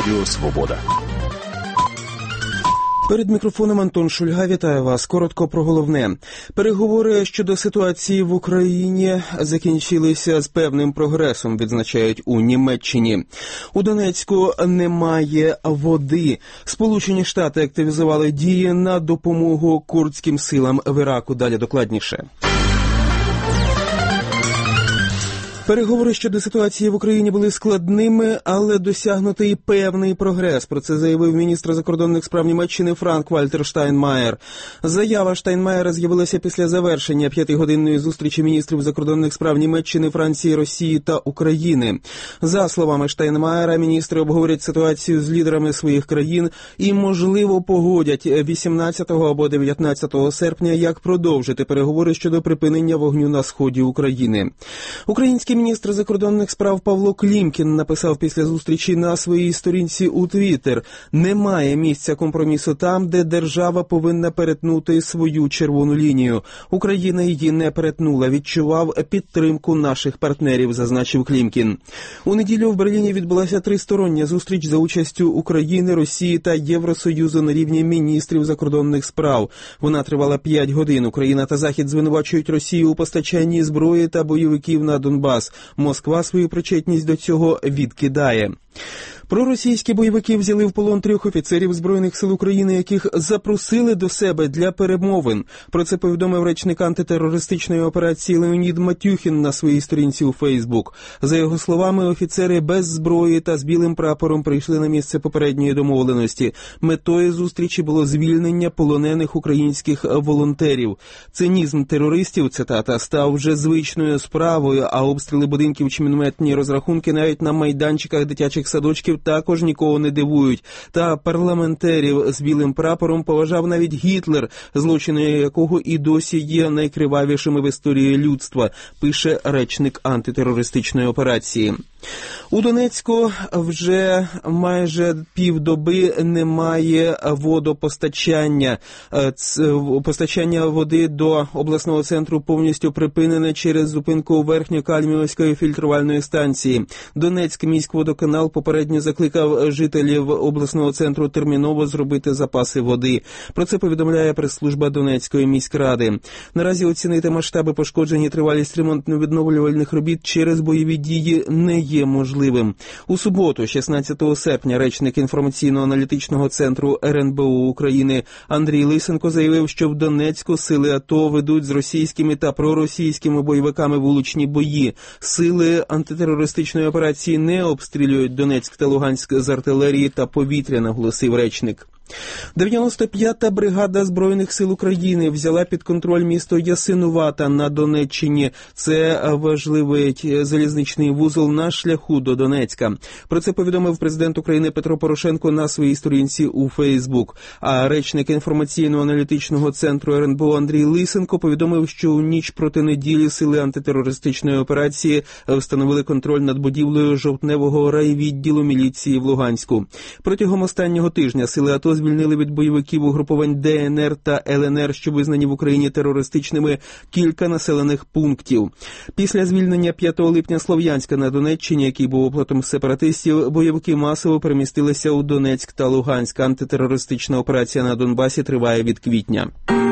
Радіо Свобода. Перед мікрофоном Антон Шульга. Вітаю вас. Коротко про головне. Переговори щодо ситуації в Україні закінчилися з певним прогресом, відзначають у Німеччині. У Донецьку немає води. Сполучені Штати активізували дії на допомогу курдським силам в Іраку. Далі докладніше. Переговори щодо ситуації в Україні були складними, але досягнутий певний прогрес. Про це заявив міністр закордонних справ Німеччини Франк-Вальтер Штайнмаєр. Заява Штайнмаєра з'явилася після завершення 5-годинної зустрічі міністрів закордонних справ Німеччини, Франції, Росії та України. За словами Штайнмаєра, міністри обговорять ситуацію з лідерами своїх країн і, можливо, погодять 18 або 19 серпня, як продовжити переговори щодо припинення вогню на сході України. Український міністр закордонних справ Павло Клімкін написав після зустрічі на своїй сторінці у Твіттер: «Немає місця компромісу там, де держава повинна перетнути свою червону лінію. Україна її не перетнула, відчував підтримку наших партнерів», зазначив Клімкін. У неділю в Берліні відбулася тристороння зустріч за участю України, Росії та Євросоюзу на рівні міністрів закордонних справ. Вона тривала 5 годин. Україна та Захід звинувачують Росію у постачанні зброї та бойовиків на Донбас. Москва свою причетність до цього відкидає. Проросійські бойовики взяли в полон 3 офіцерів Збройних сил України, яких запросили до себе для перемовин. Про це повідомив речник антитерористичної операції Леонід Матюхін на своїй сторінці у Фейсбук. За його словами, офіцери без зброї та з білим прапором прийшли на місце попередньої домовленості. Метою зустрічі було звільнення полонених українських волонтерів. Цинізм терористів, цитата, став вже звичною справою, а обстріли будинків чи мінометні розрахунки навіть на майданчиках дитячих садочків також нікого не дивують. Та парламентарів з білим прапором поважав навіть Гітлер, злочини якого і досі є найкривавішими в історії людства, пише речник антитерористичної операції. У Донецьку вже майже півдоби немає водопостачання. Постачання води до обласного центру повністю припинене через зупинку Верхньокальмівської фільтрувальної станції. Донецький міськводоканал попередньо закликав жителів обласного центру терміново зробити запаси води. Про це повідомляє прес-служба Донецької міськради. Наразі оцінити масштаби пошкоджень і тривалість ремонтно-відновлювальних робіт через бойові дії не є можливим. У суботу, 16 серпня, речник інформаційно-аналітичного центру РНБО України Андрій Лисенко заявив, що в Донецьку сили АТО ведуть з російськими та проросійськими бойовиками вуличні бої. Сили антитерористичної операції не обстрілюють Донецьк та Луганськ з артилерії та повітря, наголосив речник. 95-та бригада Збройних сил України взяла під контроль місто Ясинувата на Донеччині. Це важливий залізничний вузол на шляху до Донецька. Про це повідомив президент України Петро Порошенко на своїй сторінці у Фейсбук. А речник інформаційно-аналітичного центру РНБО Андрій Лисенко повідомив, що у ніч проти неділі сили антитерористичної операції встановили контроль над будівлею жовтневого райвідділу міліції в Луганську. Протягом останнього тижня сили АТО звільнили від бойовиків угруповань ДНР та ЛНР, що визнані в Україні терористичними, кілька населених пунктів. Після звільнення 5 липня Слов'янська на Донеччині, який був оплотом сепаратистів, бойовики масово перемістилися у Донецьк та Луганськ. Антитерористична операція на Донбасі триває від квітня.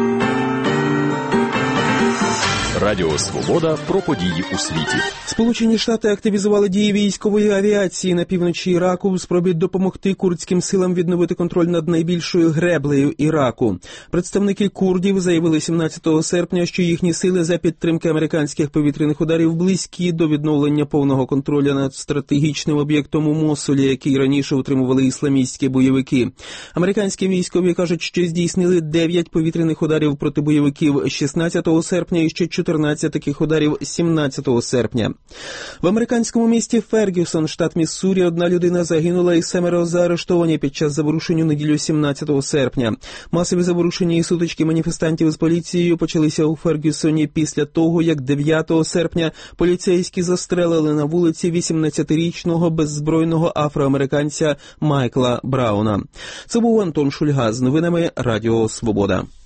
Радіо Свобода про події у світі. Сполучені Штати активізували дії військової авіації на півночі Іраку в спробі допомогти курдським силам відновити контроль над найбільшою греблею Іраку. Представники курдів заявили 17 серпня, що їхні сили за підтримки американських повітряних ударів близькі до відновлення повного контролю над стратегічним об'єктом у Мосулі, який раніше утримували ісламістські бойовики. Американські військові кажуть, що здійснили 9 повітряних ударів проти бойовиків 16 серпня і ще 14 таких ударів 17 серпня. В американському місті Фергюсон, штат Міссурі, 1 людина загинула і 7 заарештовані під час заворушень у неділю 17 серпня. Масові заворушення і сутички маніфестантів з поліцією почалися у Фергюсоні після того, як 9 серпня поліцейські застрелили на вулиці 18-річного беззбройного афроамериканця Майкла Брауна. Це був Антон Шульга з новинами Радіо Свобода.